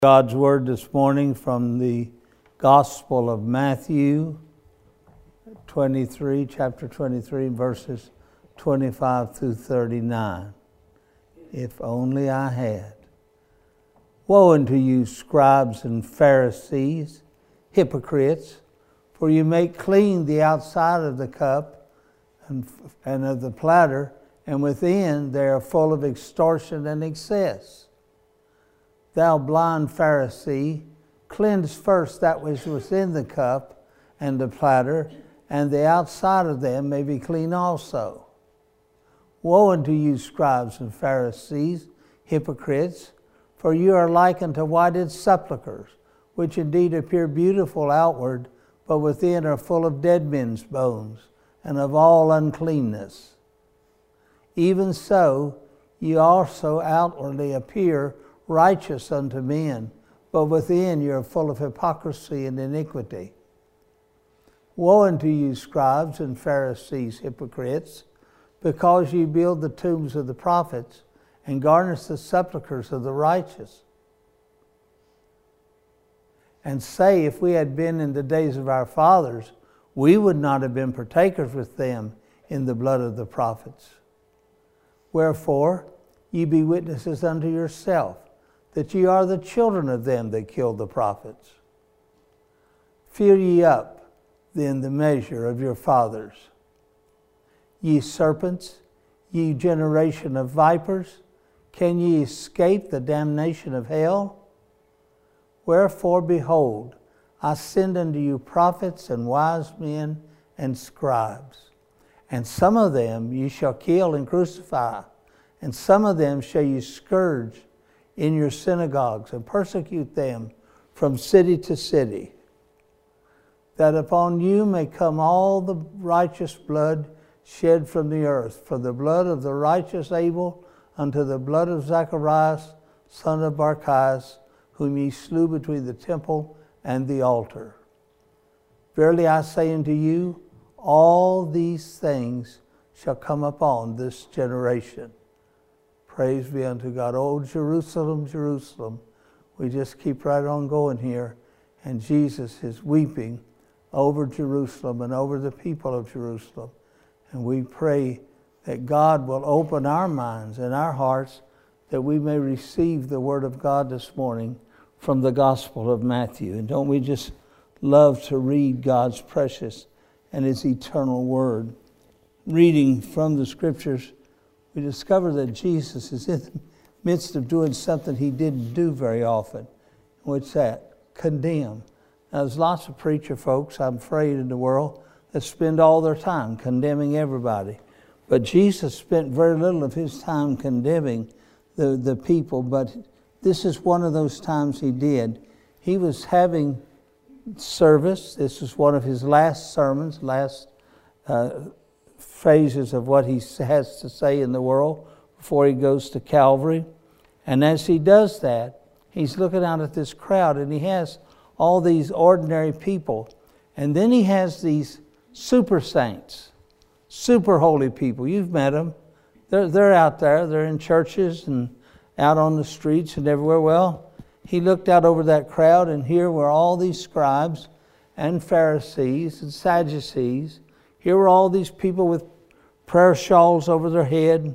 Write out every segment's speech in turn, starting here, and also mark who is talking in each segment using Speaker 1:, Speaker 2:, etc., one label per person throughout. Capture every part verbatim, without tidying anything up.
Speaker 1: God's Word this morning from the Gospel of Matthew, twenty-three, chapter twenty-three, verses twenty-five through thirty-nine. If only I had. Woe unto you, scribes and Pharisees, hypocrites, for you make clean the outside of the cup and, and of the platter, and within they are full of extortion and excess. Thou blind Pharisee, cleanse first that which was in the cup and the platter, and the outside of them may be clean also. Woe unto you, scribes and Pharisees, hypocrites, for you are like unto whited sepulchres, which indeed appear beautiful outward, but within are full of dead men's bones, and of all uncleanness. Even so, ye also outwardly appear righteous unto men, but within you are full of hypocrisy and iniquity. Woe unto you, scribes and Pharisees, hypocrites, because ye build the tombs of the prophets and garnish the sepulchres of the righteous, and say, if we had been in the days of our fathers, we would not have been partakers with them in the blood of the prophets. Wherefore, ye be witnesses unto yourself, that ye are the children of them that killed the prophets. Fill ye up then the measure of your fathers. Ye serpents, ye generation of vipers, can ye escape the damnation of hell? Wherefore, behold, I send unto you prophets and wise men and scribes, and some of them ye shall kill and crucify, and some of them shall ye scourge in your synagogues, and persecute them from city to city, that upon you may come all the righteous blood shed from the earth, from the blood of the righteous Abel unto the blood of Zacharias, son of Barachias, whom ye slew between the temple and the altar. Verily I say unto you, all these things shall come upon this generation. Praise be unto God. Oh, Jerusalem, Jerusalem. We just keep right on going here. And Jesus is weeping over Jerusalem and over the people of Jerusalem. And we pray that God will open our minds and our hearts that we may receive the Word of God this morning from the Gospel of Matthew. And don't we just love to read God's precious and His eternal Word? Reading from the Scriptures, we discover that Jesus is in the midst of doing something He didn't do very often. What's that? Condemn. Now, there's lots of preacher folks, I'm afraid, in the world that spend all their time condemning everybody. But Jesus spent very little of His time condemning the, the people, but this is one of those times He did. He was having service. This was one of His last sermons, last uh, phases of what He has to say in the world before He goes to Calvary. And as He does that, He's looking out at this crowd, and He has all these ordinary people. And then He has these super saints, super holy people. You've met them. They're, they're out there. They're in churches and out on the streets and everywhere. Well, He looked out over that crowd, and here were all these scribes and Pharisees and Sadducees. Here were all these people with prayer shawls over their head,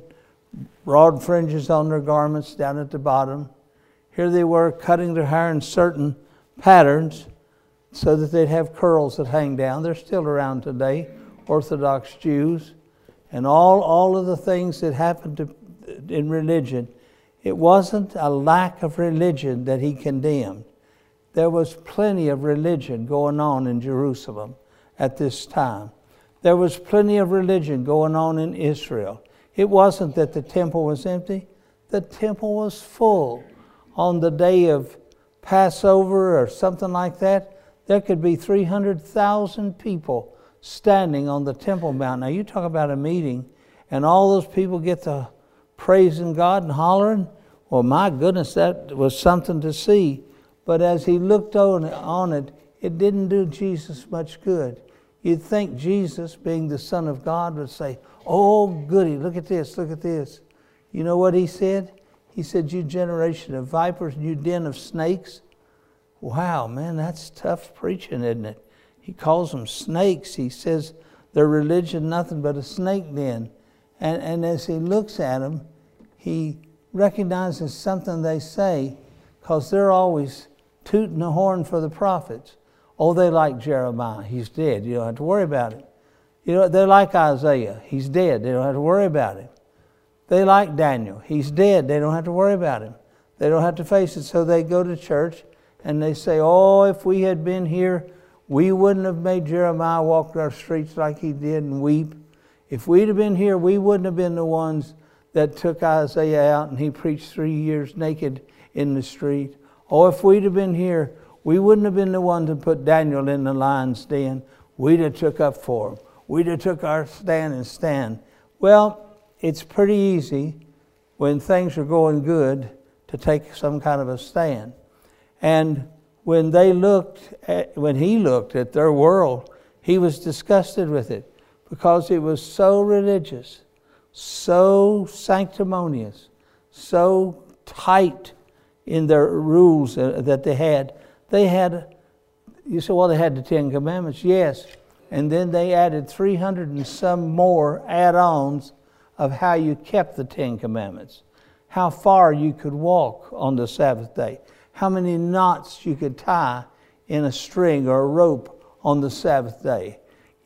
Speaker 1: broad fringes on their garments down at the bottom. Here they were cutting their hair in certain patterns so that they'd have curls that hang down. They're still around today, Orthodox Jews. And all, all of the things that happened to, in religion, it wasn't a lack of religion that He condemned. There was plenty of religion going on in Jerusalem at this time. There was plenty of religion going on in Israel. It wasn't that the temple was empty. The temple was full. On the day of Passover or something like that, there could be three hundred thousand people standing on the Temple Mount. Now you talk about a meeting, and all those people get to praising God and hollering. Well, my goodness, that was something to see. But as He looked on, on it, it didn't do Jesus much good. You'd think Jesus, being the Son of God, would say, oh, goody, look at this, look at this. You know what He said? He said, you generation of vipers, you den of snakes. Wow, man, that's tough preaching, isn't it? He calls them snakes. He says their religion nothing but a snake den. And, and as he looks at them, he recognizes something they say, because they're always tooting the horn for the prophets. Oh, they like Jeremiah. He's dead. You don't have to worry about it. You know, they like Isaiah. He's dead. They don't have to worry about him. They like Daniel. He's dead. They don't have to worry about him. They don't have to face it. So they go to church and they say, oh, if we had been here, we wouldn't have made Jeremiah walk our streets like he did and weep. If we'd have been here, we wouldn't have been the ones that took Isaiah out and he preached three years naked in the street. Oh, if we'd have been here, we wouldn't have been the ones that put Daniel in the lion's den. We'd have took up for him. We'd have took our stand and stand. Well, it's pretty easy when things are going good to take some kind of a stand. And when they looked at, when he looked at their world, he was disgusted with it because it was so religious, so sanctimonious, so tight in their rules that they had. They had, you say, well, they had the Ten Commandments. Yes. And then they added three hundred and some more add-ons of how you kept the Ten Commandments. How far you could walk on the Sabbath day. How many knots you could tie in a string or a rope on the Sabbath day.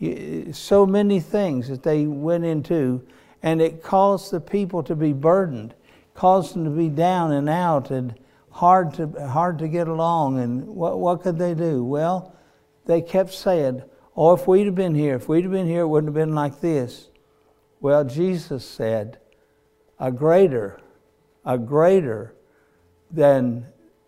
Speaker 1: So many things that they went into, and it caused the people to be burdened, caused them to be down and out and hard to hard to get along. And what, what could they do? Well, they kept saying, oh, if we'd have been here, if we'd have been here, it wouldn't have been like this. Well, Jesus said, a greater, a greater than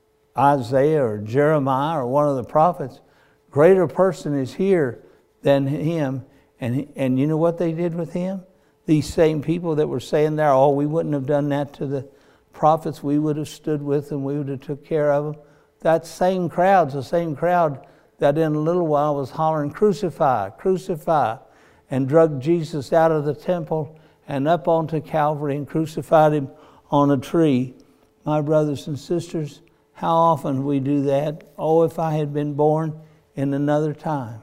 Speaker 1: Isaiah or Jeremiah or one of the prophets, greater person is here than him. And, and you know what they did with him? These same people that were saying there, oh, we wouldn't have done that to the prophets, we would have stood with them, we would have took care of them. That same crowd's the same crowd that in a little while was hollering, crucify, crucify, and dragged Jesus out of the temple and up onto Calvary and crucified him on a tree. My brothers and sisters, how often we do that? Oh, if I had been born in another time.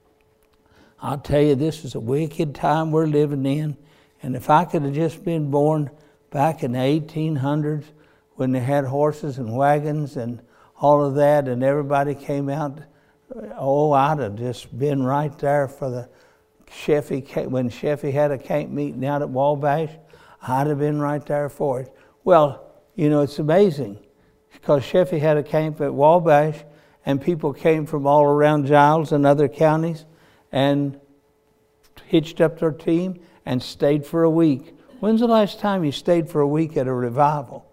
Speaker 1: I'll tell you, this is a wicked time we're living in. And if I could have just been born back in the eighteen hundreds when they had horses and wagons and all of that and everybody came out, oh, I'd have just been right there for the Sheffy, when Sheffy had a camp meeting out at Wabash, I'd have been right there for it. Well, you know, it's amazing because Sheffy had a camp at Wabash and people came from all around Giles and other counties and hitched up their team and stayed for a week. When's the last time you stayed for a week at a revival?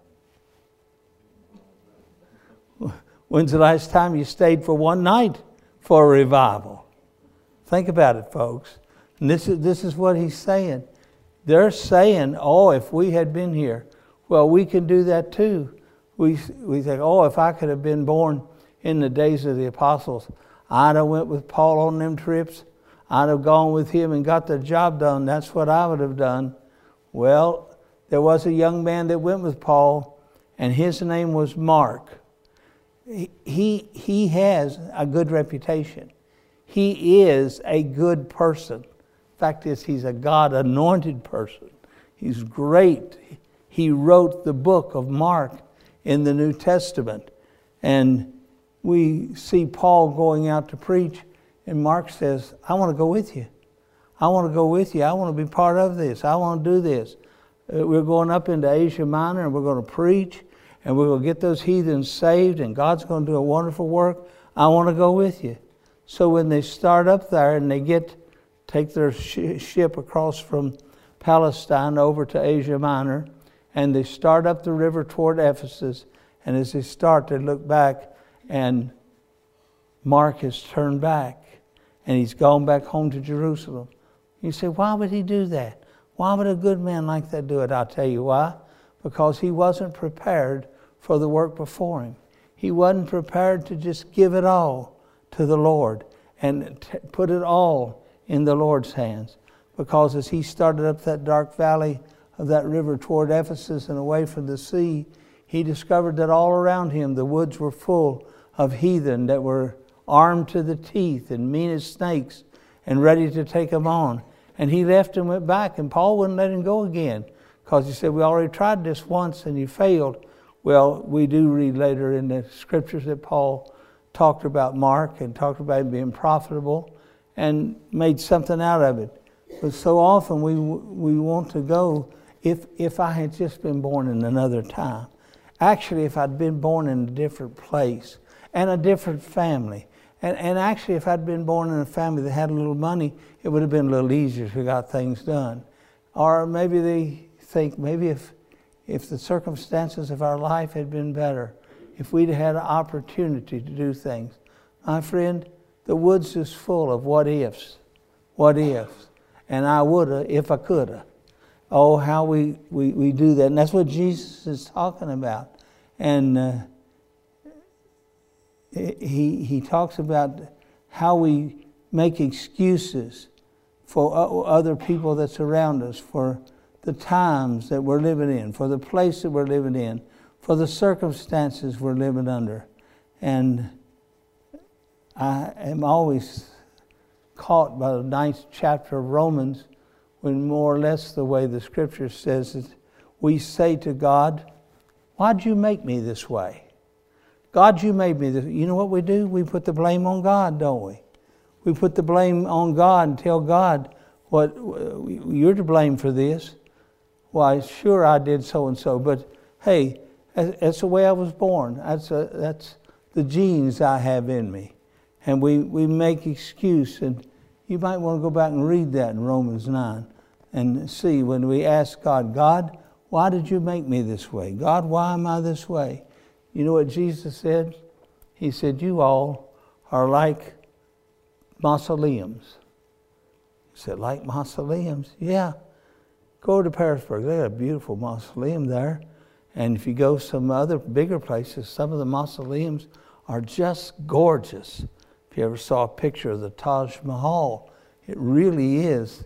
Speaker 1: When's the last time you stayed for one night for a revival? Think about it, folks. And this is, this is what he's saying. They're saying, oh, if we had been here, well, we can do that too. We, we think, oh, if I could have been born in the days of the apostles, I'd have went with Paul on them trips. I'd have gone with him and got the job done. That's what I would have done. Well, there was a young man that went with Paul, and his name was Mark. He, he, he has a good reputation. He is a good person. Fact is, he's a God-anointed person. He's great. He wrote the book of Mark in the New Testament. And we see Paul going out to preach, and Mark says, I want to go with you. I want to go with you. I want to be part of this. I want to do this. Uh, we're going up into Asia Minor, and we're going to preach, and we're going to get those heathens saved, and God's going to do a wonderful work. I want to go with you. So when they start up there and they get take their sh- ship across from Palestine over to Asia Minor, and they start up the river toward Ephesus, and as they start, they look back, and Mark has turned back, and he's gone back home to Jerusalem. You say, why would he do that? Why would a good man like that do it? I'll tell you why. Because he wasn't prepared for the work before him. He wasn't prepared to just give it all to the Lord and t- put it all in the Lord's hands. Because as he started up that dark valley of that river toward Ephesus and away from the sea, he discovered that all around him the woods were full of heathen that were armed to the teeth and mean as snakes and ready to take him on. And he left and went back, and Paul wouldn't let him go again because he said, we already tried this once and you failed. Well, we do read later in the scriptures that Paul talked about Mark and talked about him being profitable and made something out of it. But so often we we want to go, if if I had just been born in another time. Actually, if I'd been born in a different place and a different family. And, and actually, if I'd been born in a family that had a little money, it would have been a little easier if we got things done. Or maybe they think, maybe if if the circumstances of our life had been better, if we'd had an opportunity to do things. My friend, the woods is full of what ifs, what ifs. And I woulda if I coulda. Oh, how we, we, we do that. And that's what Jesus is talking about. And uh, he, he talks about how we make excuses for other people that's around us, for the times that we're living in, for the place that we're living in, for the circumstances we're living under. And I am always caught by the ninth chapter of Romans, when more or less the way the scripture says it, we say to God, why'd you make me this way? God, you made me this. You know what we do? We put the blame on God, don't we? We put the blame on God and tell God, what you're to blame for this. Why, sure I did so and so, but hey, that's the way I was born. That's a, that's the genes I have in me. And we, we make excuse, and you might want to go back and read that in Romans nine and see when we ask God, God, why did you make me this way? God, why am I this way? You know what Jesus said? He said, you all are like mausoleums. He said, like mausoleums? Yeah. Go to Parisburg. They got a beautiful mausoleum there. And if you go some other bigger places, some of the mausoleums are just gorgeous. If you ever saw a picture of the Taj Mahal, it really is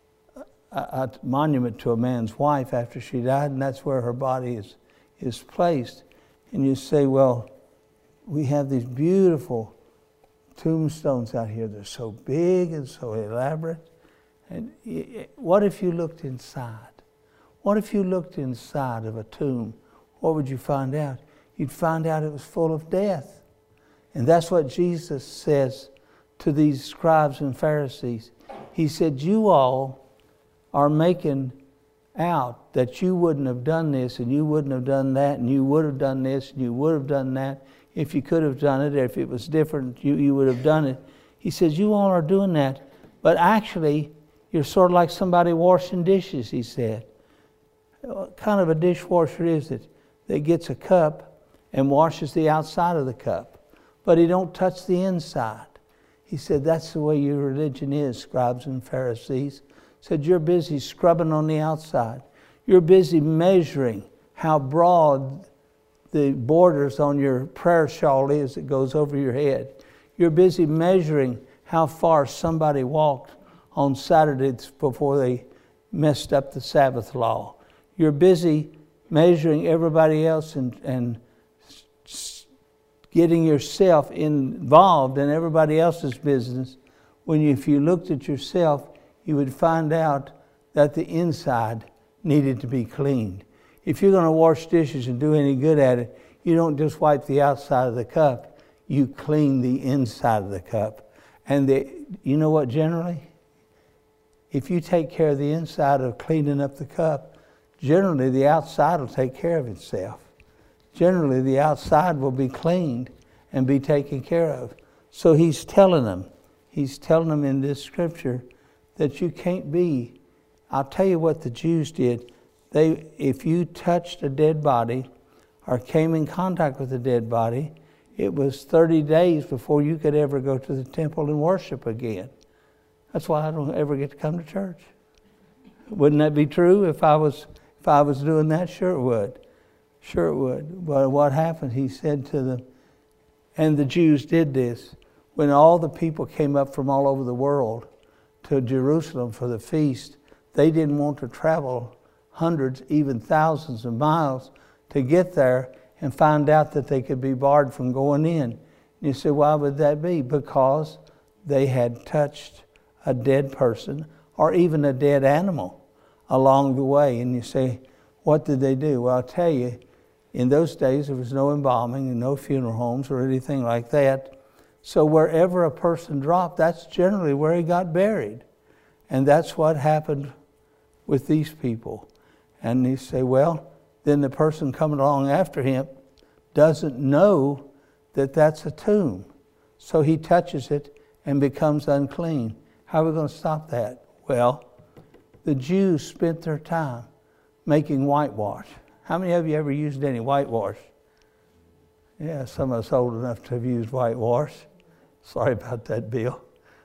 Speaker 1: a, a monument to a man's wife after she died, and that's where her body is, is placed. And you say, well, we have these beautiful tombstones out here. They're so big and so elaborate. And what if you looked inside? What if you looked inside of a tomb? What would you find out? You'd find out it was full of death. And that's what Jesus says to these scribes and Pharisees. He said, you all are making out that you wouldn't have done this and you wouldn't have done that and you would have done this and you would have done that. If you could have done it, or if it was different, you, you would have done it. He says, you all are doing that. But actually, you're sort of like somebody washing dishes, he said. What kind of a dishwasher is it that gets a cup and washes the outside of the cup, but he don't touch the inside? He said, that's the way your religion is, scribes and Pharisees. He said, you're busy scrubbing on the outside. You're busy measuring how broad the borders on your prayer shawl is that goes over your head. You're busy measuring how far somebody walked on Saturdays before they messed up the Sabbath law. You're busy measuring everybody else and, and getting yourself involved in everybody else's business, when you, if you looked at yourself, you would find out that the inside needed to be cleaned. If you're going to wash dishes and do any good at it, you don't just wipe the outside of the cup, you clean the inside of the cup. And the, you know what, generally? If you take care of the inside of cleaning up the cup, generally the outside will take care of itself. Generally the outside will be cleaned and be taken care of. So he's telling them, he's telling them in this scripture that you can't be. I'll tell you what the Jews did. They, if you touched a dead body or came in contact with a dead body, it was thirty days before you could ever go to the temple and worship again. That's why I don't ever get to come to church. Wouldn't that be true if I was if I was doing that? Sure it would. Sure it would. But what happened, he said to them, and the Jews did this, when all the people came up from all over the world to Jerusalem for the feast, they didn't want to travel hundreds, even thousands of miles to get there and find out that they could be barred from going in. And you say, why would that be? Because they had touched a dead person or even a dead animal along the way. And you say, what did they do? Well, I'll tell you, in those days there was no embalming and no funeral homes or anything like that. So wherever a person dropped, that's generally where he got buried. And that's what happened with these people. And you say, well, then the person coming along after him doesn't know that that's a tomb. So he touches it and becomes unclean. How are we going to stop that? Well, the Jews spent their time making whitewash. How many of you ever used any whitewash? Yeah, some of us old enough to have used whitewash. Sorry about that, Bill.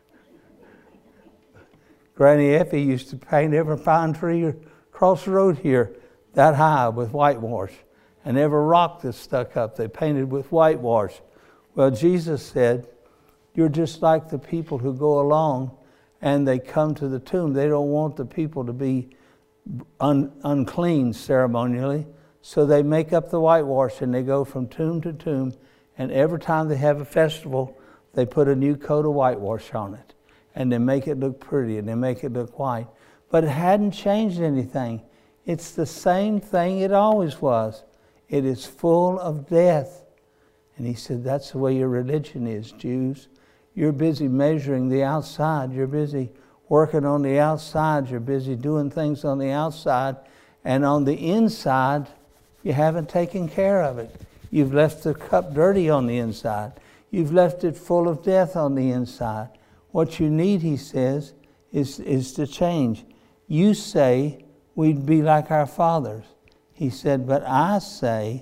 Speaker 1: Granny Effie used to paint every pine tree across the road here that high with whitewash. And every rock that stuck up, they painted with whitewash. Well, Jesus said, you're just like the people who go along and they come to the tomb. They don't want the people to be un- unclean ceremonially. So they make up the whitewash and they go from tomb to tomb. And every time they have a festival, they put a new coat of whitewash on it. And they make it look pretty and they make it look white. But it hadn't changed anything. It's the same thing it always was. It is full of death. And he said, that's the way your religion is, Jews. You're busy measuring the outside. You're busy working on the outside. You're busy doing things on the outside. And on the inside, you haven't taken care of it. You've left the cup dirty on the inside. You've left it full of death on the inside. What you need, he says, is, is to change. You say we'd be like our fathers. He said, but I say,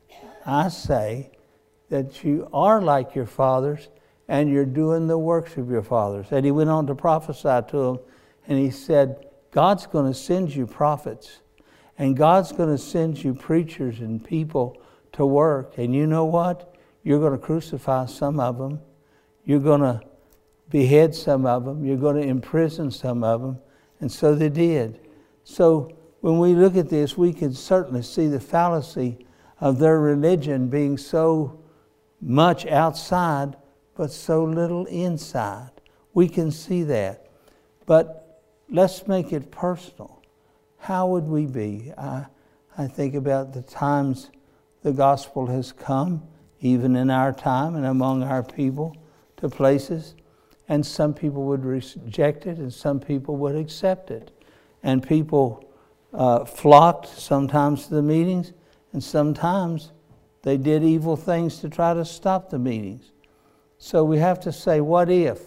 Speaker 1: I say that you are like your fathers and you're doing the works of your fathers. And he went on to prophesy to them and he said, God's going to send you prophets and God's going to send you preachers and people to work. And you know what? You're going to crucify some of them. You're going to behead some of them. You're going to imprison some of them. And so they did. So when we look at this, we can certainly see the fallacy of their religion being so much outside, but so little inside. We can see that. But let's make it personal. How would we be? I, I think about the times the gospel has come, even in our time and among our people, to places. And some people would reject it and some people would accept it. And people uh, flocked sometimes to the meetings and sometimes they did evil things to try to stop the meetings. So we have to say, what if?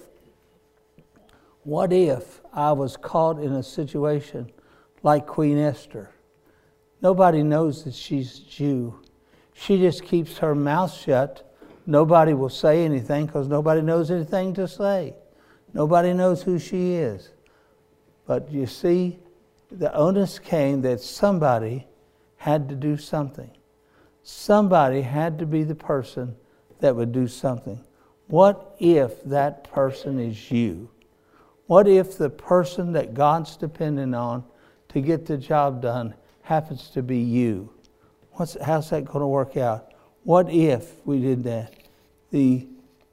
Speaker 1: What if I was caught in a situation like Queen Esther? Nobody knows that she's Jew. She just keeps her mouth shut. Nobody will say anything because nobody knows anything to say. Nobody knows who she is. But you see, the onus came that somebody had to do something. Somebody had to be the person that would do something. What if that person is you? What if the person that God's dependent on to get the job done happens to be you? What's, how's that going to work out? What if we did that? The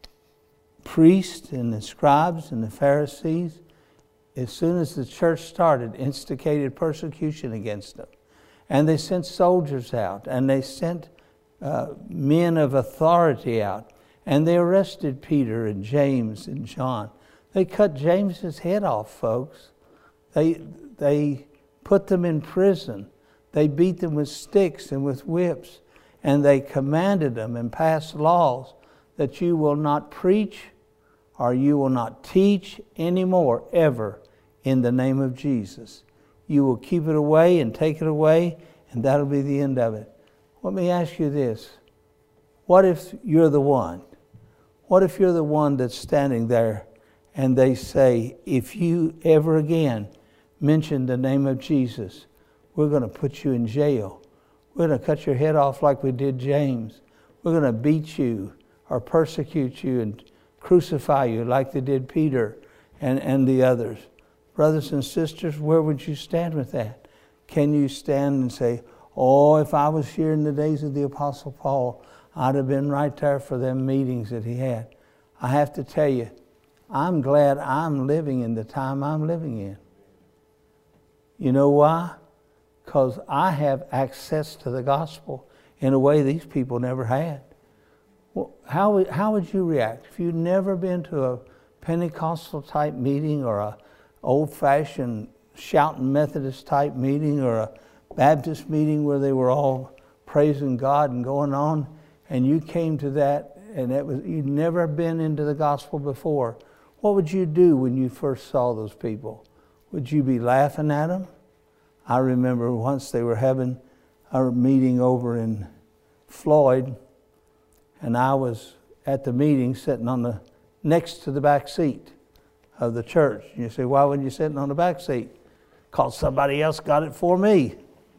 Speaker 1: priests and the scribes and the Pharisees, as soon as the church started, instigated persecution against them. And they sent soldiers out, and they sent uh, men of authority out, and they arrested Peter and James and John. They cut James's head off, folks. They, they put them in prison. They beat them with sticks and with whips, and they commanded them and passed laws that you will not preach or you will not teach anymore ever in the name of Jesus. You will keep it away and take it away, and that'll be the end of it. Let me ask you this. What if you're the one? What if you're the one that's standing there and they say, if you ever again mention the name of Jesus, we're going to put you in jail. We're going to cut your head off like we did James. We're going to beat you or persecute you and crucify you like they did Peter and, and the others. Brothers and sisters, where would you stand with that? Can you stand and say, oh, if I was here in the days of the Apostle Paul, I'd have been right there for them meetings that he had. I have to tell you, I'm glad I'm living in the time I'm living in. You know why? Because I have access to the gospel in a way these people never had. Well, how would, how would you react if you'd never been to a Pentecostal type meeting or a old-fashioned shouting Methodist type meeting or a Baptist meeting where they were all praising God and going on, and you came to that and it was you'd never been into the gospel before? What would you do when you first saw those people? Would you be laughing at them? I remember once they were having a meeting over in Floyd, and I was at the meeting sitting on the next to the back seat of the church. And you say, why were you sitting on the back seat? Because somebody else got it for me.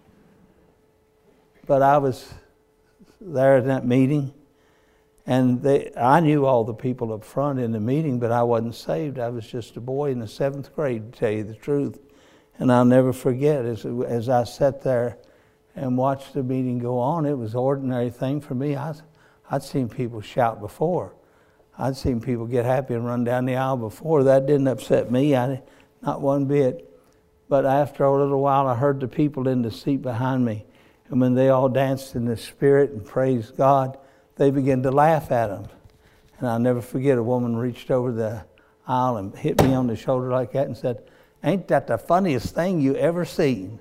Speaker 1: But I was there at that meeting, and they, I knew all the people up front in the meeting, but I wasn't saved. I was just a boy in the seventh grade, to tell you the truth. And I'll never forget, as, as I sat there and watched the meeting go on, it was an ordinary thing for me. I, I'd seen people shout before. I'd seen people get happy and run down the aisle before. That didn't upset me, I, not one bit. But after a little while, I heard the people in the seat behind me. And when they all danced in the Spirit and praised God, they began to laugh at them. And I'll never forget, a woman reached over the aisle and hit me on the shoulder like that and said, ain't that the funniest thing you ever seen?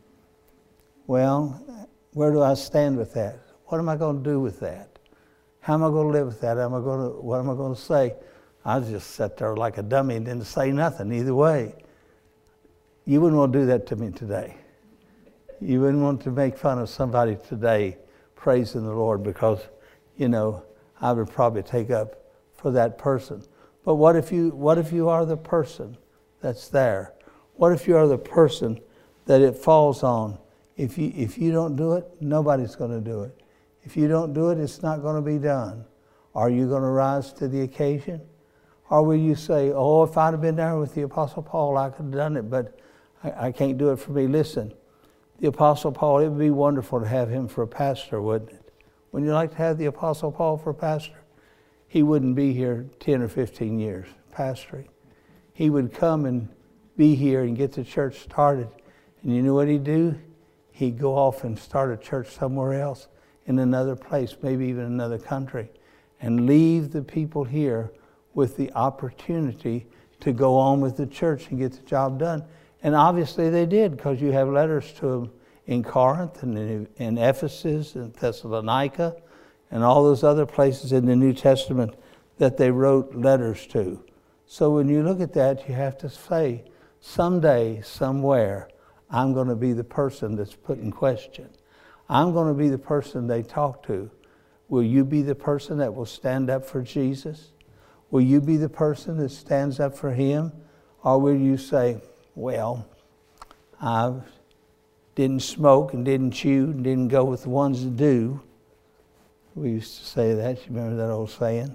Speaker 1: Well, where do I stand with that? What am I going to do with that? How am I going to live with that? Am I going to, what am I going to say? I just sat there like a dummy and didn't say nothing either way. You wouldn't want to do that to me today. You wouldn't want to make fun of somebody today praising the Lord, because, you know, I would probably take up for that person. But what if you what if you are the person that's there? What if you are the person that it falls on? If you if you don't do it, nobody's going to do it. If you don't do it, it's not going to be done. Are you going to rise to the occasion? Or will you say, oh, if I'd have been there with the Apostle Paul, I could have done it, but I, I can't do it for me. Listen, the Apostle Paul, it would be wonderful to have him for a pastor, wouldn't it? Wouldn't you like to have the Apostle Paul for a pastor? He wouldn't be here ten or fifteen years pastoring. He would come and be here and get the church started. And you know what he'd do? He'd go off and start a church somewhere else, in another place, maybe even another country, and leave the people here with the opportunity to go on with the church and get the job done. And obviously they did, because you have letters to them in Corinth and in, in Ephesus and Thessalonica and all those other places in the New Testament that they wrote letters to. So when you look at that, you have to say, someday, somewhere, I'm going to be the person that's put in question. I'm going to be the person they talk to. Will you be the person that will stand up for Jesus? Will you be the person that stands up for him? Or will you say, well, I didn't smoke and didn't chew and didn't go with the ones that do. We used to say that. You remember that old saying?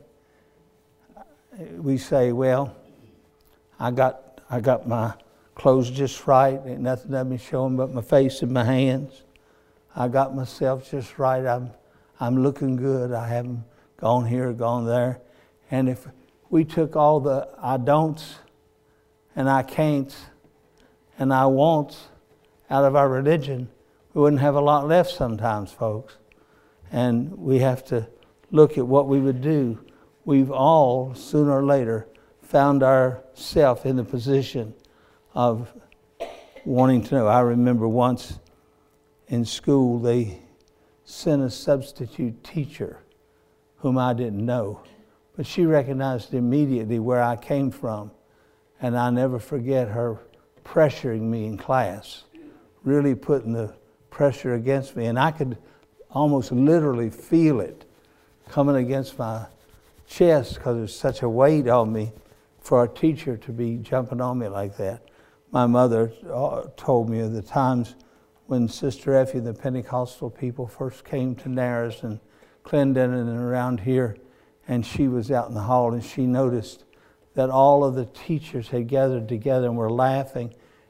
Speaker 1: We say, well, I got I got my clothes just right. Ain't nothing let me showing but my face and my hands. I got myself just right. I'm I'm looking good. I haven't gone here, gone there. And if we took all the I don'ts and I can'ts and I won'ts out of our religion, we wouldn't have a lot left sometimes, folks. And we have to look at what we would do. We've all, sooner or later, found ourselves in the position of wanting to know. I remember once in school, they sent a substitute teacher whom I didn't know. But she recognized immediately where I came from. And I never forget her pressuring me in class, really putting the pressure against me. And I could almost literally feel it coming against my chest, because there's such a weight on me for a teacher to be jumping on me like that. My mother told me of the times when Sister Effie and the Pentecostal people first came to Nares and Clendenin and around here, and she was out in the hall and she noticed that all of the teachers had gathered together and were laughing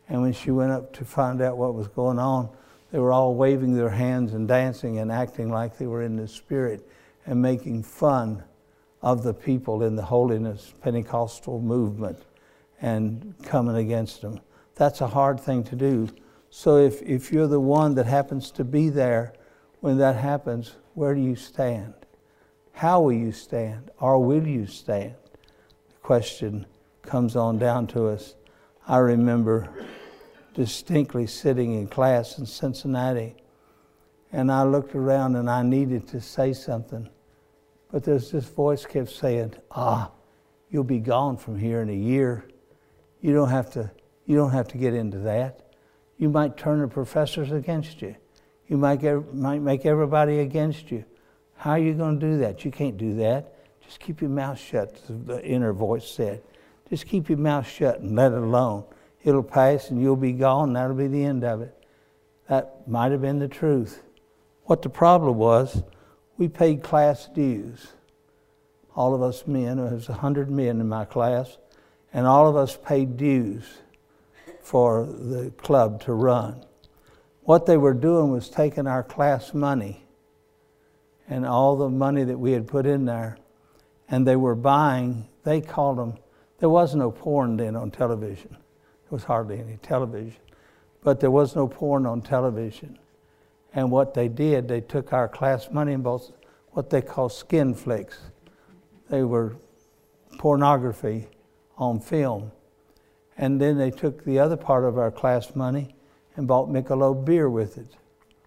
Speaker 1: And when she went up to find out what was going on, they were all waving their hands and dancing and acting like they were in the Spirit and making fun of the people in the Holiness Pentecostal movement and coming against them. That's a hard thing to do. So if, if you're the one that happens to be there when that happens, where do you stand? How will you stand? Or will you stand? The question comes on down to us. I remember distinctly sitting in class in Cincinnati, and I looked around and I needed to say something. But there's this voice kept saying, ah, you'll be gone from here in a year. You don't have to, you don't have to get into that. You might turn the professors against you. You might, get, might make everybody against you. How are you going to do that? You can't do that. Just keep your mouth shut, the inner voice said. Just keep your mouth shut and let it alone. It'll pass and you'll be gone, and that'll be the end of it. That might have been the truth. What the problem was, we paid class dues. All of us men, there was one hundred men in my class, and all of us paid dues for the club to run. What they were doing was taking our class money and all the money that we had put in there, and they were buying, they called them, there was no porn then on television. There was hardly any television, but there was no porn on television. And what they did, they took our class money and bought what they call skin flicks. They were pornography on film. And then they took the other part of our class money and bought Michelob beer with it.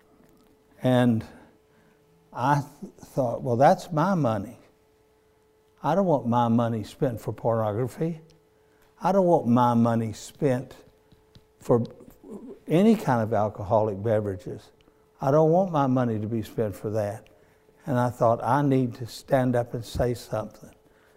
Speaker 1: And I th- thought, well, that's my money. I don't want my money spent for pornography. I don't want my money spent for any kind of alcoholic beverages. I don't want my money to be spent for that. And I thought, I need to stand up and say something.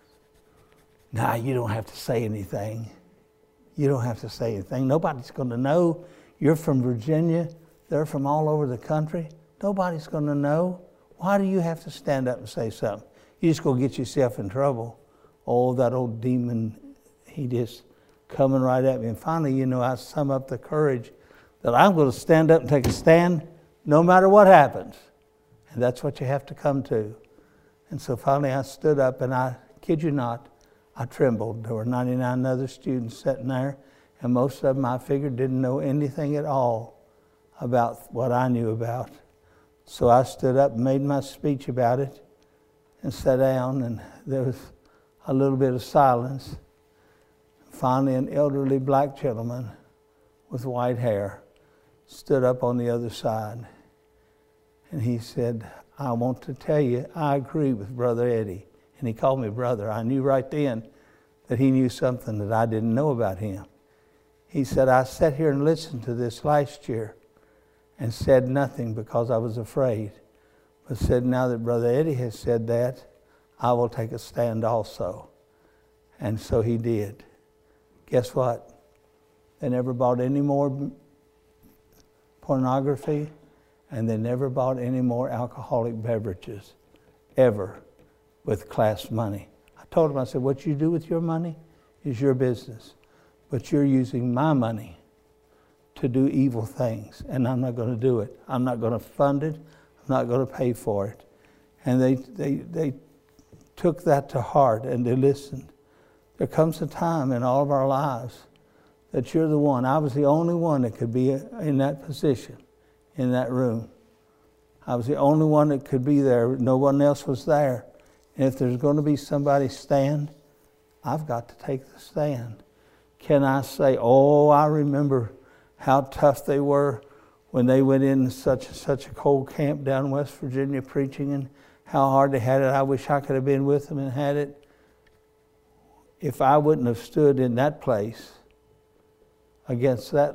Speaker 1: Nah, you don't have to say anything. You don't have to say anything. Nobody's going to know. You're from Virginia. They're from all over the country. Nobody's going to know. Why do you have to stand up and say something? You just go get yourself in trouble. Oh, that old demon, he just coming right at me. And finally, you know, I sum up the courage that I'm going to stand up and take a stand no matter what happens. And that's what you have to come to. And so finally I stood up, and I kid you not, I trembled. There were ninety-nine other students sitting there, and most of them I figured didn't know anything at all about what I knew about. So I stood up and made my speech about it and sat down, and there was a little bit of silence. Finally, an elderly black gentleman with white hair stood up on the other side, and he said, I want to tell you, I agree with Brother Eddie. And he called me brother. I knew right then that he knew something that I didn't know about him. He said, I sat here and listened to this last year and said nothing because I was afraid. But said, now that Brother Eddie has said that, I will take a stand also. And so he did. Guess what? They never bought any more pornography, and they never bought any more alcoholic beverages, ever, with class money. I told him, I said, what you do with your money is your business, but you're using my money to do evil things, and I'm not going to do it. I'm not going to fund it. I'm not going to pay for it. And they, they, they took that to heart, and they listened. There comes a time in all of our lives that you're the one. I was the only one that could be in that position, in that room. I was the only one that could be there. No one else was there. And if there's going to be somebody stand, I've got to take the stand. Can I say, oh, I remember how tough they were when they went in such such a cold camp down in West Virginia preaching, and how hard they had it. I wish I could have been with them and had it. If I wouldn't have stood in that place against that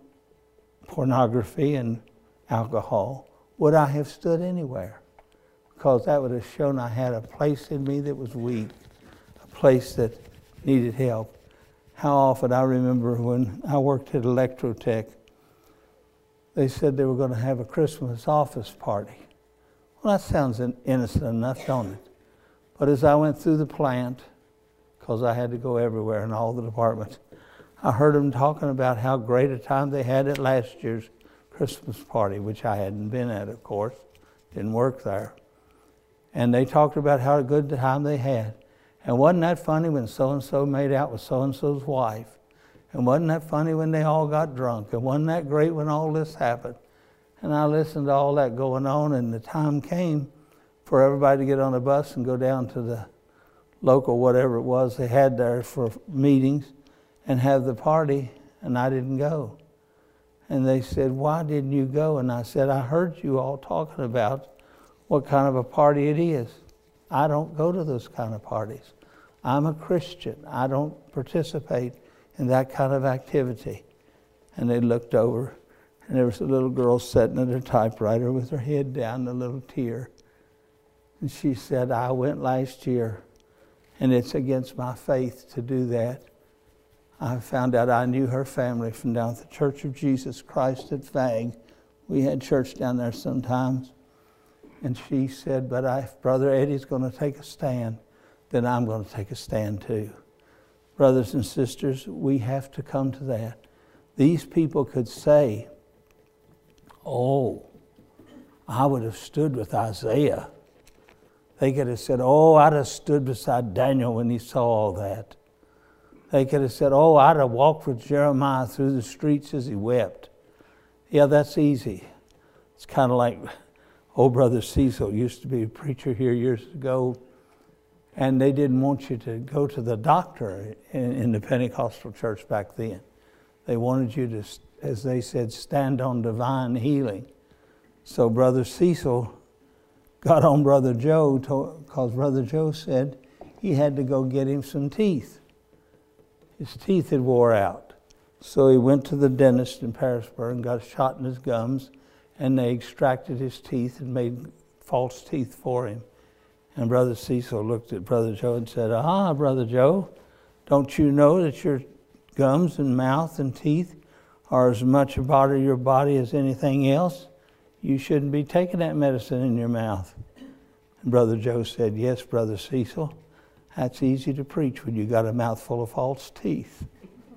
Speaker 1: pornography and alcohol, would I have stood anywhere? Because that would have shown I had a place in me that was weak, a place that needed help. How often I remember when I worked at Electrotech, they said they were going to have a Christmas office party. Well, that sounds innocent enough, don't it? But as I went through the plant, because I had to go everywhere in all the departments, I heard them talking about how great a time they had at last year's Christmas party, which I hadn't been at, of course. Didn't work there. And they talked about how good a time they had. And wasn't that funny when so-and-so made out with so-and-so's wife? And wasn't that funny when they all got drunk? And wasn't that great when all this happened? And I listened to all that going on, and the time came for everybody to get on a bus and go down to the local whatever it was they had there for meetings and have the party, and I didn't go. And they said, why didn't you go? And I said, I heard you all talking about what kind of a party it is. I don't go to those kind of parties. I'm a Christian. I don't participate in that kind of activity. And they looked over, and there was a little girl sitting at her typewriter with her head down, a little tear. And she said, I went last year, and it's against my faith to do that. I found out I knew her family from down at the Church of Jesus Christ at Fag. We had church down there sometimes. And she said, but if Brother Eddie's going to take a stand, then I'm going to take a stand too. Brothers and sisters, we have to come to that. These people could say, oh, I would have stood with Isaiah. They could have said, oh, I'd have stood beside Daniel when he saw all that. They could have said, oh, I'd have walked with Jeremiah through the streets as he wept. Yeah, that's easy. It's kind of like old Brother Cecil used to be a preacher here years ago, and they didn't want you to go to the doctor in, in the Pentecostal church back then. They wanted you to, as they said, stand on divine healing. So Brother Cecil got on Brother Joe because Brother Joe said he had to go get him some teeth. His teeth had wore out. So he went to the dentist in Parisburg and got a shot in his gums, and they extracted his teeth and made false teeth for him. And Brother Cecil looked at Brother Joe and said, ah, Brother Joe, don't you know that your gums and mouth and teeth are as much a part of your body as anything else? You shouldn't be taking that medicine in your mouth. And Brother Joe said, yes, Brother Cecil, that's easy to preach when you got a mouthful of false teeth.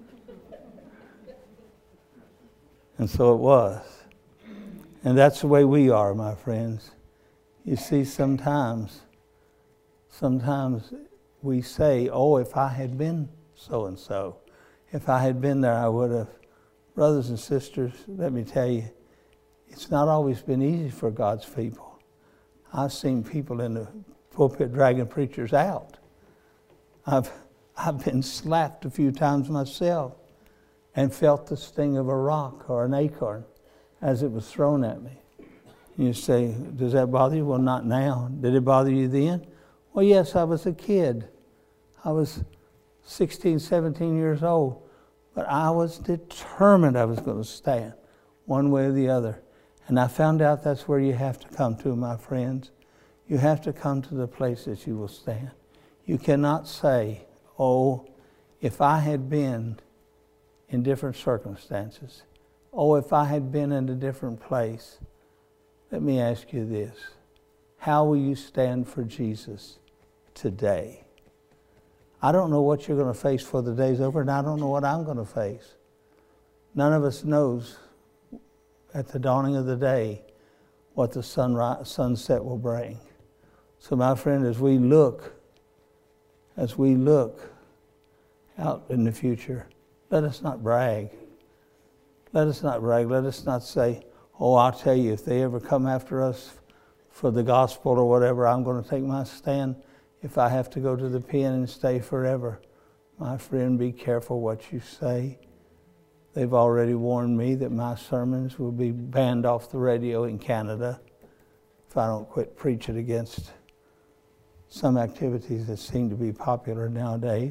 Speaker 1: And so it was. And that's the way we are, my friends. You see, sometimes, sometimes we say, oh, if I had been so-and-so, if I had been there, I would have. Brothers and sisters, let me tell you, it's not always been easy for God's people. I've seen people in the pulpit dragging preachers out. I've, I've been slapped a few times myself and felt the sting of a rock or an acorn as it was thrown at me. You say, does that bother you? Well, not now. Did it bother you then? Well, yes, I was a kid. I was sixteen, seventeen years old. But I was determined I was going to stand one way or the other. And I found out that's where you have to come to, my friends. You have to come to the place that you will stand. You cannot say, oh, if I had been in different circumstances, oh, if I had been in a different place. Let me ask you this. How will you stand for Jesus today? I don't know what you're going to face before the day's over, and I don't know what I'm going to face. None of us knows at the dawning of the day what the sunrise, sunset will bring. So, my friend, as we look, as we look out in the future, let us not brag. Let us not brag. Let us not say, oh, I'll tell you, if they ever come after us for the gospel or whatever, I'm going to take my stand. If I have to go to the pen and stay forever, my friend, be careful what you say. They've already warned me that my sermons will be banned off the radio in Canada if I don't quit preaching against some activities that seem to be popular nowadays.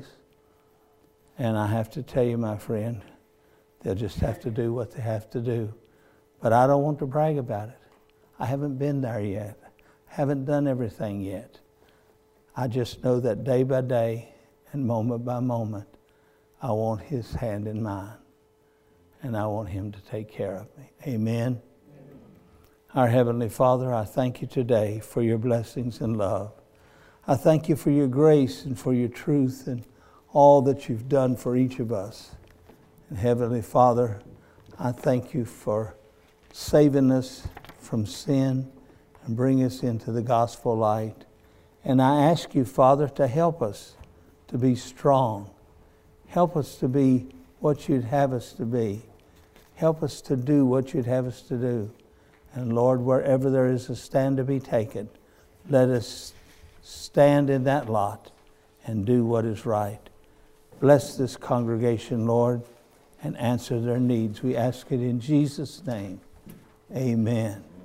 Speaker 1: And I have to tell you, my friend, they'll just have to do what they have to do. But I don't want to brag about it. I haven't been there yet. Haven't done everything yet. I just know that day by day and moment by moment, I want His hand in mine. And I want Him to take care of me. Amen. Amen. Our Heavenly Father, I thank You today for Your blessings and love. I thank You for Your grace and for Your truth and all that You've done for each of us. And Heavenly Father, I thank you for saving us from sin and bring us into the gospel light. And I ask you, Father, to help us to be strong. Help us to be what you'd have us to be. Help us to do what you'd have us to do. And Lord, wherever there is a stand to be taken, let us stand in that lot and do what is right. Bless this congregation, Lord, and answer their needs. We ask it in Jesus' name. Amen.